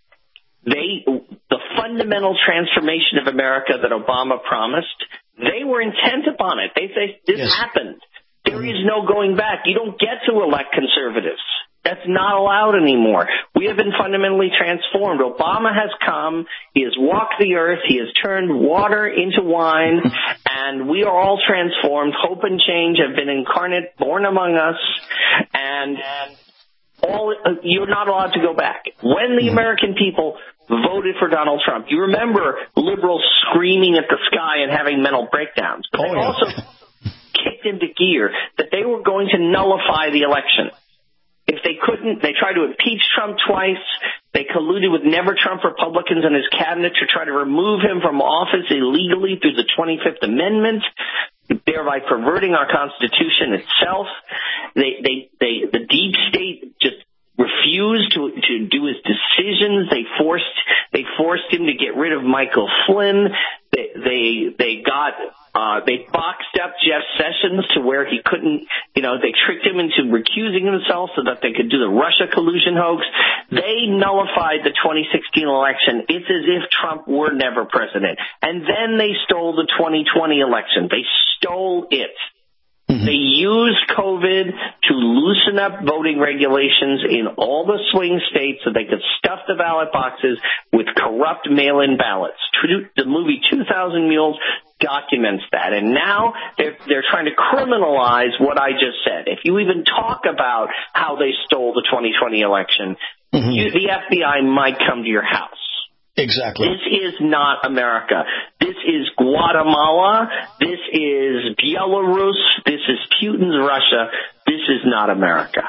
They, the fundamental transformation of America that Obama promised, they were intent upon it. They say this yes. happened. There is no going back. You don't get to elect conservatives. That's not allowed anymore. We have been fundamentally transformed. Obama has come. He has walked the earth. He has turned water into wine. And we are all transformed. Hope and change have been incarnate, born among us. And all you're not allowed to go back. When the American people voted for Donald Trump, you remember liberals screaming at the sky and having mental breakdowns. But they also kicked into gear that they were going to nullify the election. If they couldn't, they tried to impeach Trump twice. They colluded with never-Trump Republicans and his cabinet to try to remove him from office illegally through the twenty-fifth Amendment, thereby perverting our Constitution itself. They, they, they, the deep state just refused to, to do his decisions. They forced, they forced him to get rid of Michael Flynn. They, they, they got, uh, they boxed up Jeff Sessions to where he couldn't, you know, they tricked him into recusing himself so that they could do the Russia collusion hoax. They nullified the twenty sixteen election. It's as if Trump were never president. And then they stole the twenty twenty election. They stole it. They used COVID to loosen up voting regulations in all the swing states so they could stuff the ballot boxes with corrupt mail-in ballots. The movie two thousand Mules documents that. And now they're, they're trying to criminalize what I just said. If you even talk about how they stole the twenty twenty election, mm-hmm. you, the F B I might come to your house. Exactly. This is not America. This is Guatemala. This is Belarus. This is Putin's Russia. This is not America.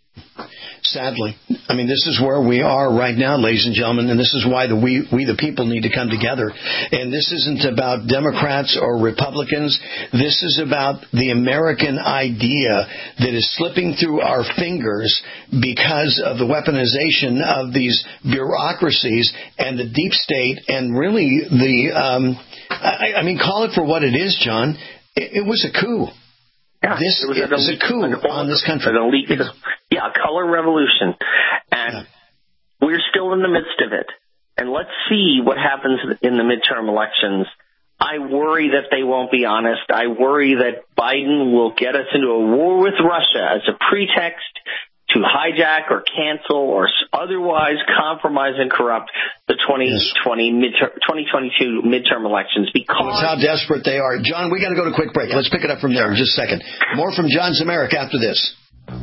Sadly. I mean, this is where we are right now, ladies and gentlemen, and this is why the we, we the people need to come together. And this isn't about Democrats or Republicans. This is about the American idea that is slipping through our fingers because of the weaponization of these bureaucracies and the deep state and really the, um, I, I mean, call it for what it is, John. It, it was a coup. Yeah, this it was, it was a coup on this country. An elite, yeah, a color revolution. And yeah. we're still in the midst of it. And let's see what happens in the midterm elections. I worry that they won't be honest. I worry that Biden will get us into a war with Russia as a pretext to hijack or cancel or otherwise compromise and corrupt the twenty twenty midterm, twenty twenty-two midterm elections. Because that's how desperate they are. John, we got to go to a quick break. Let's pick it up from there in just a second. More from John Zemerick after this.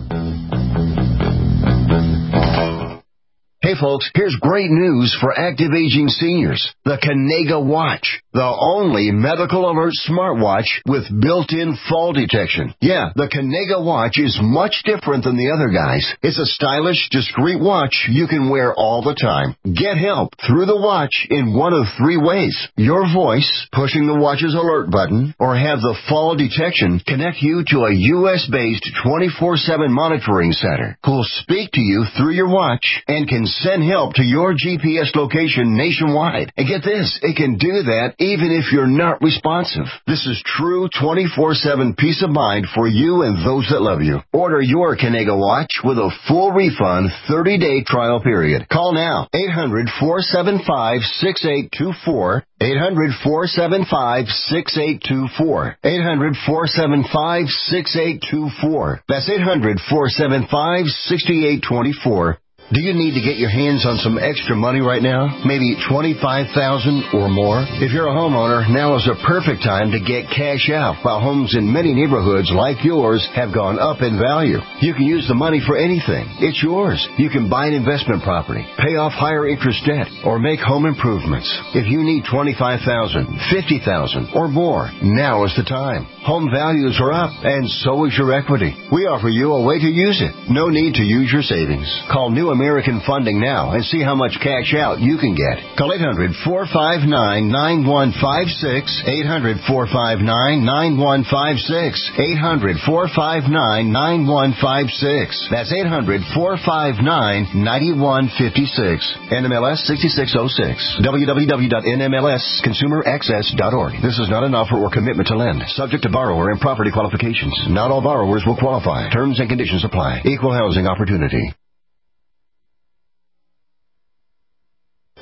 Hey folks, here's great news for active aging seniors. The Kanega Watch. The only medical alert smartwatch with built-in fall detection. Yeah, the Kanega Watch is much different than the other guys. It's a stylish, discreet watch you can wear all the time. Get help through the watch in one of three ways. Your voice, pushing the watch's alert button, or have the fall detection connect you to a U S-based twenty-four seven monitoring center who'll speak to you through your watch and can send help to your G P S location nationwide. And get this, it can do that even if you're not responsive. This is true twenty-four seven peace of mind for you and those that love you. Order your Kanega Watch with a full refund thirty-day trial period. Call now, eight hundred, four seven five, six eight two four, eight hundred, four seven five, six eight two four, eight hundred, four seven five, six eight two four. That's eight hundred, four seven five, six eight two four. Do you need to get your hands on some extra money right now? Maybe twenty-five thousand dollars or more? If you're a homeowner, now is a perfect time to get cash out while homes in many neighborhoods like yours have gone up in value. You can use the money for anything. It's yours. You can buy an investment property, pay off higher interest debt, or make home improvements. If you need twenty-five thousand dollars, fifty thousand dollars, or more, now is the time. Home values are up, and so is your equity. We offer you a way to use it. No need to use your savings. Call New American Funding now and see how much cash out you can get. Call eight hundred, four five nine, nine one five six, eight hundred, four five nine, nine one five six, eight hundred, four five nine, nine one five six. That's eight hundred, four five nine, nine one five six. N M L S sixty-six oh six. w w w dot n m l s consumer access dot org. This is not an offer or commitment to lend. Subject to borrower and property qualifications. Not all borrowers will qualify. Terms and conditions apply. Equal housing opportunity.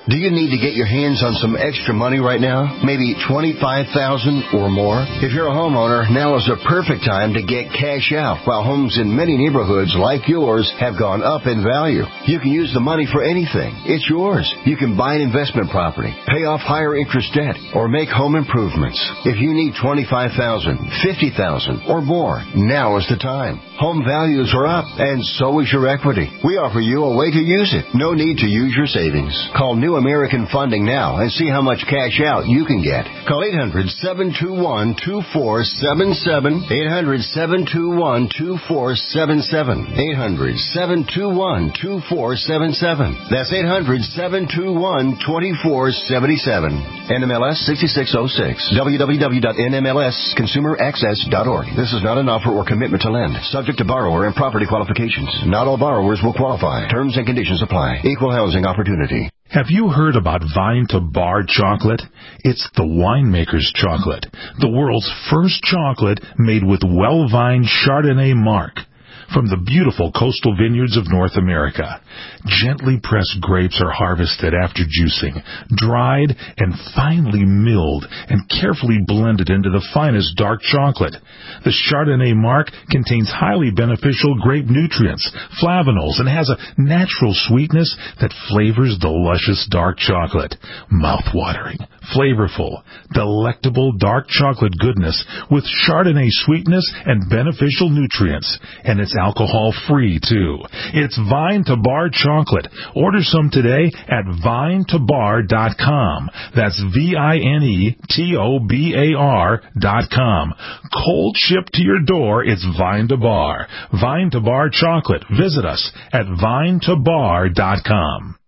Do you need to get your hands on some extra money right now? Maybe twenty-five thousand dollars or more? If you're a homeowner, now is the perfect time to get cash out while homes in many neighborhoods like yours have gone up in value. You can use the money for anything. It's yours. You can buy an investment property, pay off higher interest debt, or make home improvements. If you need twenty-five thousand dollars, fifty thousand dollars or more, now is the time. Home values are up, and so is your equity. We offer you a way to use it. No need to use your savings. Call New American Funding now and see how much cash out you can get. Call eight hundred, seven two one, two four seven seven, eight hundred, seven two one, two four seven seven, eight hundred, seven two one, two four seven seven. That's eight hundred, seven two one, two four seven seven. N M L S sixty-six oh six. w w w dot n m l s consumer access dot org. This is not an offer or commitment to lend. Subject to borrower and property qualifications. Not all borrowers will qualify. Terms and conditions apply. Equal housing opportunity. Have you heard about Vine to Bar chocolate? It's the winemaker's chocolate. The world's first chocolate made with well-vined Chardonnay marc from the beautiful coastal vineyards of North America. Gently pressed grapes are harvested after juicing, dried and finely milled and carefully blended into the finest dark chocolate. The Chardonnay marc contains highly beneficial grape nutrients, flavanols, and has a natural sweetness that flavors the luscious dark chocolate. Mouth-watering, flavorful, delectable dark chocolate goodness with Chardonnay sweetness and beneficial nutrients. And it's alcohol-free, too. It's Vine to Bar chocolate. Order some today at vine to bar dot com. That's V I N E T O B A R dot com. Cold shipped to your door, it's Vine to Bar. Vine to Bar chocolate. Visit us at vine to bar dot com.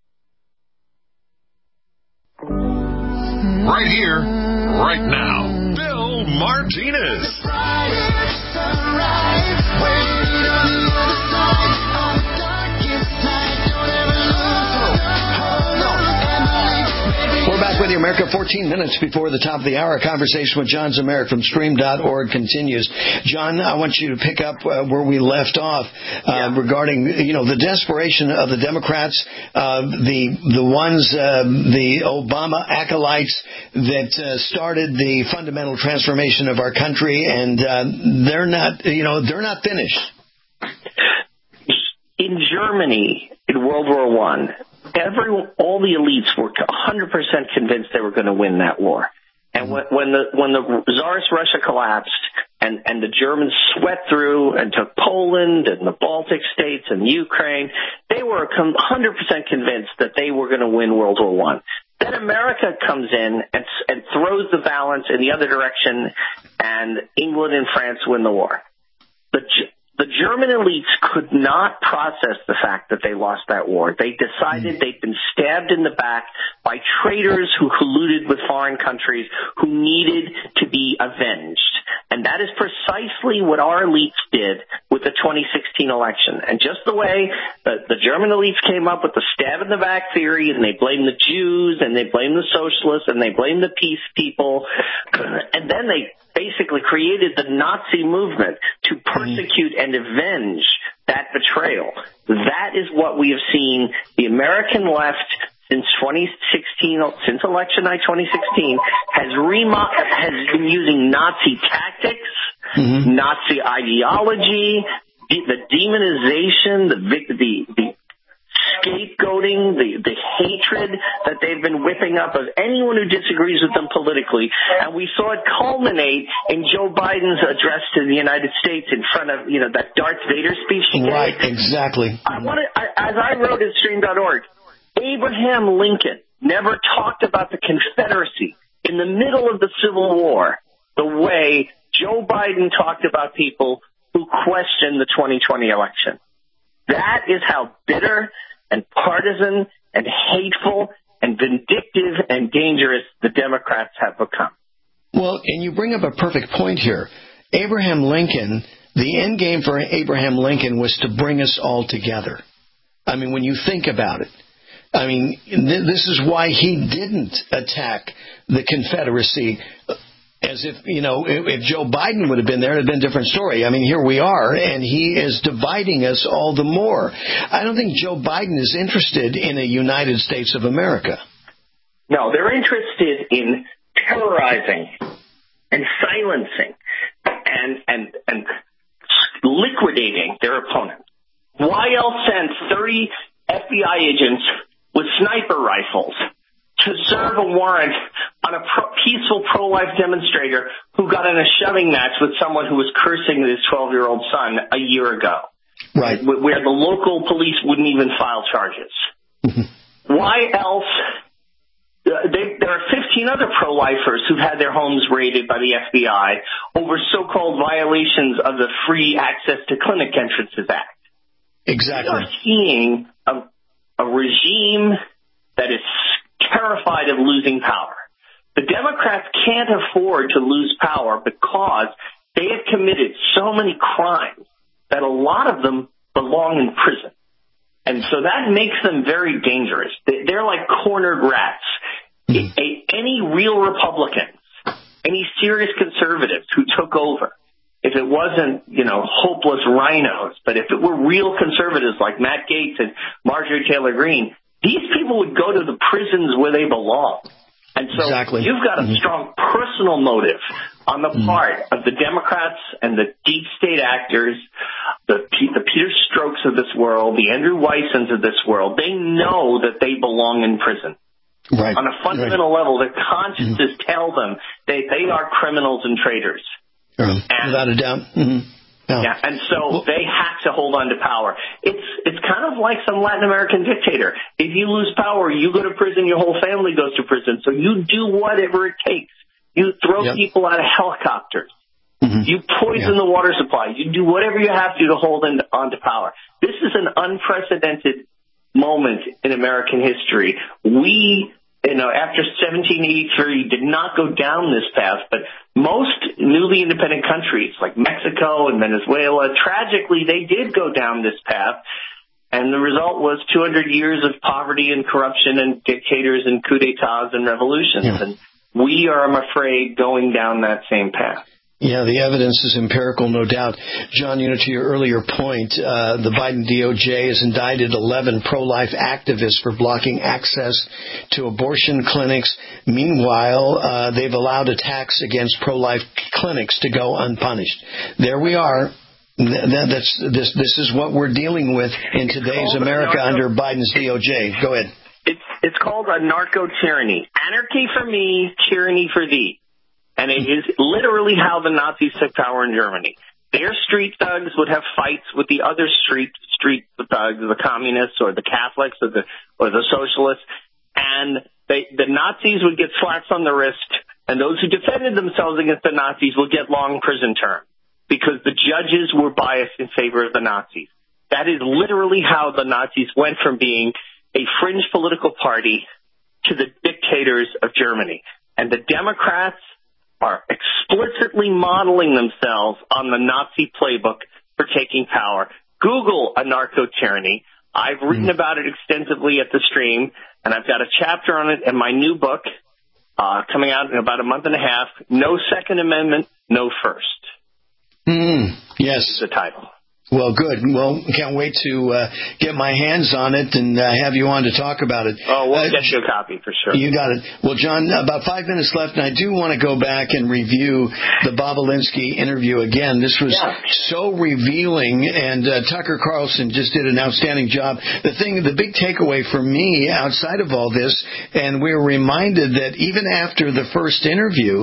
Right here, right now, Bill Martinez. We're back with you, America. fourteen minutes before the top of the hour. A conversation with John Zemeric from stream dot org continues. John, I want you to pick up uh, where we left off uh, yeah. regarding, you know, the desperation of the Democrats, uh, the the ones, uh, the Obama acolytes that uh, started the fundamental transformation of our country, and uh, they're not, you know, they're not finished. In Germany, in World War One, every all the elites were one hundred percent convinced they were going to win that war. And when, when the when the Tsarist Russia collapsed and, and the Germans swept through and took Poland and the Baltic states and Ukraine, they were one hundred percent convinced that they were going to win World War One. Then America comes in and, and throws the balance in the other direction, and England and France win the war. The The German elites could not process the fact that they lost that war. They decided they'd been stabbed in the back by traitors who colluded with foreign countries who needed to be avenged. And that is precisely what our elites did with the twenty sixteen election. And just the way the, the German elites came up with the stab in the back theory, and they blamed the Jews, and they blamed the socialists, and they blamed the peace people, and then they basically created the Nazi movement to persecute and avenge that betrayal. That is what we have seen the American left since twenty sixteen, since election night twenty sixteen, has remo- has been using Nazi tactics, mm-hmm. Nazi ideology, the demonization, the the, the scapegoating, the, the hatred that they've been whipping up of anyone who disagrees with them politically. And we saw it culminate in Joe Biden's address to the United States in front of, you know, that Darth Vader speech he gave. Right, exactly. I wanted, I, as I wrote at stream dot org, Abraham Lincoln never talked about the Confederacy in the middle of the Civil War the way Joe Biden talked about people who questioned the twenty twenty election. That is how bitter and partisan and hateful and vindictive and dangerous the Democrats have become. Well, and you bring up a perfect point here. Abraham Lincoln, the end game for Abraham Lincoln was to bring us all together. I mean, when you think about it, I mean, th- this is why he didn't attack the Confederacy. As if, you know, if, if Joe Biden would have been there, it would have been a different story. I mean, here we are, and he is dividing us all the more. I don't think Joe Biden is interested in a United States of America. No, they're interested in terrorizing and silencing and and and liquidating their opponent. Why else send thirty F B I agents with sniper rifles to serve a warrant on a pro- peaceful pro-life demonstrator who got in a shoving match with someone who was cursing his twelve-year-old son a year ago? Right. Where the local police wouldn't even file charges. Mm-hmm. Why else? Uh, they, there are fifteen other pro-lifers who've had their homes raided by the F B I over so-called violations of the Free Access to Clinic Entrances Act. Exactly. We are seeing a, a regime that is terrified of losing power. The Democrats can't afford to lose power because they have committed so many crimes that a lot of them belong in prison. And so that makes them very dangerous. They're like cornered rats. Mm. A, any real Republicans, any serious conservatives who took over, if it wasn't, you know, hopeless rhinos, but if it were real conservatives like Matt Gaetz and Marjorie Taylor Greene, these people would go to the prisons where they belong. And so exactly. you've got a mm-hmm. strong personal motive on the part mm-hmm. of the Democrats and the deep state actors, the, the Peter Strokes of this world, the Andrew Weissens of this world. They know that they belong in prison. Right. On a fundamental right. level, their consciences mm-hmm. tell them they, they are criminals and traitors. Um, and, without a doubt. Mm-hmm. Yeah. yeah, and so well, they have to hold on to power. It's it's kind of like some Latin American dictator. If you lose power, you go to prison, your whole family goes to prison. So you do whatever it takes. You throw yep. people out of helicopters. Mm-hmm. You poison yeah. the water supply. You do whatever you have to to hold in, on to power. This is an unprecedented moment in American history. We, you know, after seventeen eighty-three, did not go down this path, but most newly independent countries like Mexico and Venezuela, tragically, they did go down this path. And the result was two hundred years of poverty and corruption and dictators and coups d'etats and revolutions. Yeah. And we are, I'm afraid, going down that same path. Yeah, the evidence is empirical, no doubt. John, you know, to your earlier point, uh, the Biden D O J has indicted eleven pro-life activists for blocking access to abortion clinics. Meanwhile, uh, they've allowed attacks against pro-life clinics to go unpunished. There we are. That's, this, this is what we're dealing with in today's America under Biden's D O J. Go ahead. It's, it's called a narco-tyranny. Anarchy for me, tyranny for thee. And it is literally how the Nazis took power in Germany. Their street thugs would have fights with the other street street thugs, the communists or the Catholics or the or the socialists, and they, the Nazis would get slaps on the wrist, and those who defended themselves against the Nazis would get long prison terms because the judges were biased in favor of the Nazis. That is literally how the Nazis went from being a fringe political party to the dictators of Germany. And the Democrats are explicitly modeling themselves on the Nazi playbook for taking power. Google anarcho-tyranny. I've written mm. about it extensively at the stream, and I've got a chapter on it in my new book uh, coming out in about a month and a half, No Second Amendment, No First. Mm. Yes. Is the title. Well, good. Well, can't wait to uh, get my hands on it and uh, have you on to talk about it. Oh, we'll uh, get you a copy for sure. You got it. Well, John, about five minutes left, and I do want to go back and review the Bobulinski interview again. This was yeah. so revealing, and uh, Tucker Carlson just did an outstanding job. The thing, the big takeaway for me outside of all this, and we're reminded that even after the first interview,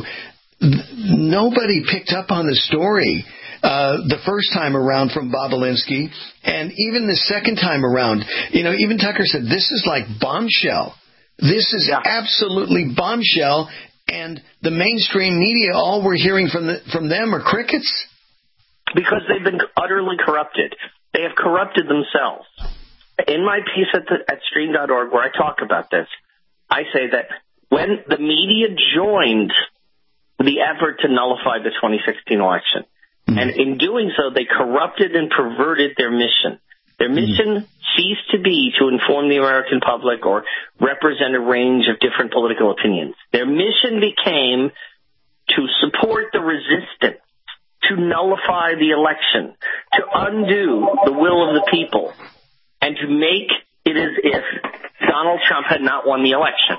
nobody picked up on the story. Uh, the first time around from Bobulinski, and even the second time around, you know, even Tucker said, this is like bombshell. This is yeah. absolutely bombshell, and the mainstream media, all we're hearing from the, from them are crickets. Because they've been utterly corrupted. They have corrupted themselves. In my piece at, the, at stream dot org, where I talk about this, I say that when the media joined the effort to nullify the twenty sixteen election, and in doing so, they corrupted and perverted their mission. Their mission mm-hmm. ceased to be to inform the American public or represent a range of different political opinions. Their mission became to support the resistance, to nullify the election, to undo the will of the people, and to make it as if Donald Trump had not won the election.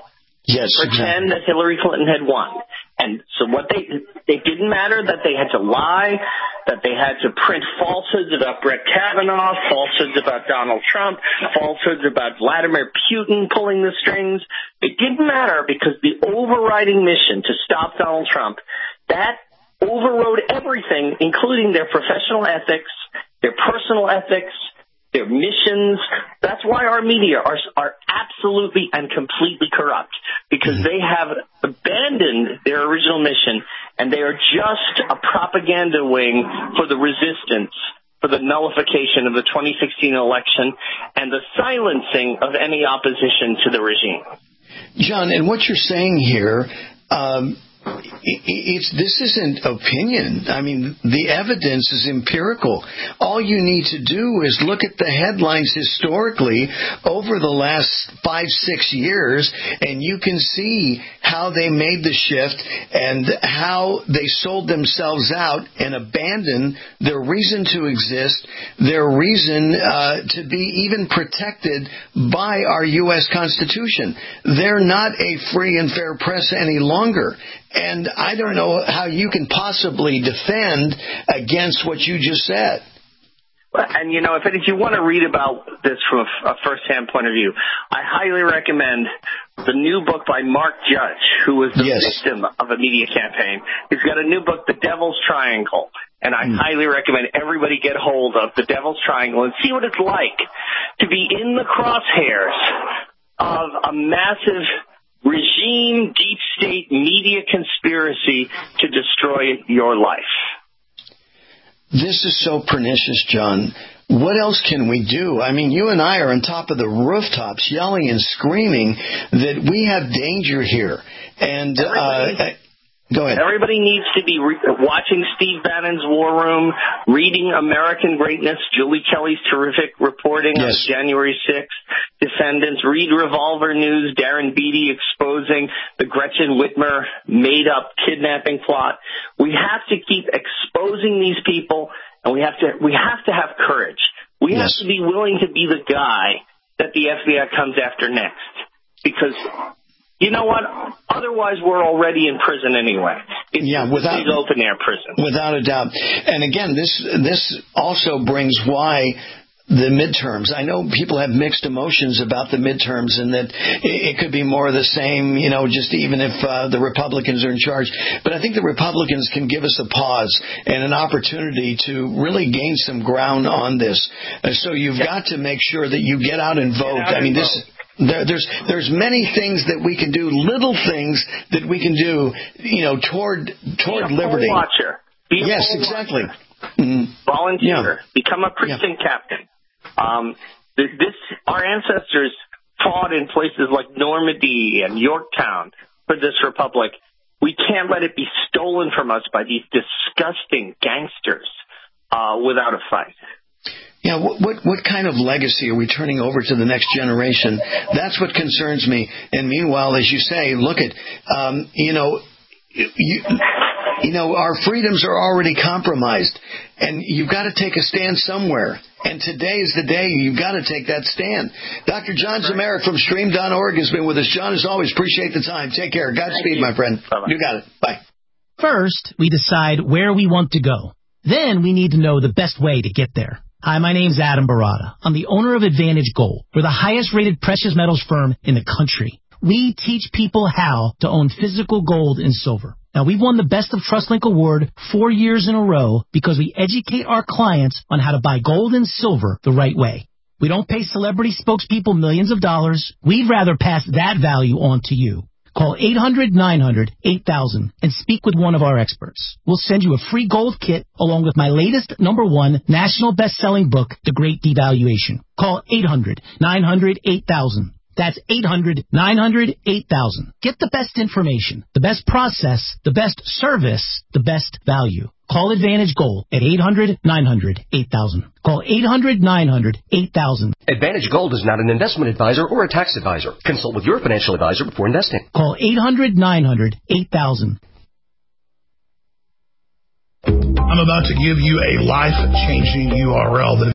Yes, pretend exactly. that Hillary Clinton had won. And so what they, it didn't matter that they had to lie, that they had to print falsehoods about Brett Kavanaugh, falsehoods about Donald Trump, falsehoods about Vladimir Putin pulling the strings. It didn't matter because the overriding mission to stop Donald Trump, that overrode everything, including their professional ethics, their personal ethics, their missions. That's why our media are are absolutely and completely corrupt, because they have abandoned their original mission, and they are just a propaganda wing for the resistance, for the nullification of the twenty sixteen election and the silencing of any opposition to the regime. John, and what you're saying here, um, It's, this isn't opinion. I mean, the evidence is empirical. All you need to do is look at the headlines historically over the last five, six years, and you can see how they made the shift and how they sold themselves out and abandoned their reason to exist, their reason uh, to be even protected by our U S Constitution. They're not a free and fair press any longer. And I don't know how you can possibly defend against what you just said. And, you know, if, if you want to read about this from a, a first-hand point of view, I highly recommend the new book by Mark Judge, who was the yes. victim of a media campaign. He's got a new book, The Devil's Triangle. And I mm. highly recommend everybody get hold of The Devil's Triangle and see what it's like to be in the crosshairs of a massive regime, deep state media conspiracy to destroy your life. This is so pernicious, John. What else can we do? I mean, you and I are on top of the rooftops yelling and screaming that we have danger here. And uh, go ahead. Everybody needs to be re- watching Steve Bannon's War Room, reading American Greatness, Julie Kelly's terrific reporting yes. on January sixth. Defendants, read Revolver News, Darren Beattie exposing the Gretchen Whitmer made-up kidnapping plot. We have to keep exposing these people, and we have to we have to have courage. We yes. have to be willing to be the guy that the F B I comes after next, because you know what? Otherwise, we're already in prison anyway. It's yeah, without a big open-air prison. Without a doubt. And again, this this also brings why the midterms. I know people have mixed emotions about the midterms, and that it could be more of the same, you know, just even if uh, the Republicans are in charge. But I think the Republicans can give us a pause and an opportunity to really gain some ground on this. Uh, so you've yeah. got to make sure that you get out and vote. Out I mean, and this. Vote. There, there's there's many things that we can do, little things that we can do, you know, toward toward Be a liberty. Poll watcher. Be a yes, poll exactly. Watcher. Mm-hmm. Volunteer. Yeah. Become a precinct yeah. captain. Um, this our ancestors fought in places like Normandy and Yorktown for this republic. We can't let it be stolen from us by these disgusting gangsters uh, without a fight. Yeah, what, what what kind of legacy are we turning over to the next generation? That's what concerns me. And meanwhile, as you say, look at, um, you know, you, you know, our freedoms are already compromised, and you've got to take a stand somewhere. And today is the day you've got to take that stand. Doctor John Zemurek from Stream dot org has been with us. John, as always, appreciate the time. Take care. Godspeed, my friend. Bye-bye. You got it. Bye. First, we decide where we want to go. Then we need to know the best way to get there. Hi, my name's Adam Barada. I'm the owner of Advantage Gold. We're the highest-rated precious metals firm in the country. We teach people how to own physical gold and silver. Now, we've won the Best of TrustLink Award four years in a row because we educate our clients on how to buy gold and silver the right way. We don't pay celebrity spokespeople millions of dollars. We'd rather pass that value on to you. Call eight hundred nine hundred eight thousand and speak with one of our experts. We'll send you a free gold kit along with my latest number one national best-selling book, The Great Devaluation. Call eight hundred nine hundred eight thousand. That's eight hundred nine hundred eight thousand. Get the best information, the best process, the best service, the best value. Call Advantage Gold at eight hundred nine hundred eight thousand. Call eight hundred nine hundred eight thousand. Advantage Gold is not an investment advisor or a tax advisor. Consult with your financial advisor before investing. Call eight hundred nine hundred eight thousand. I'm about to give you a life-changing U R L that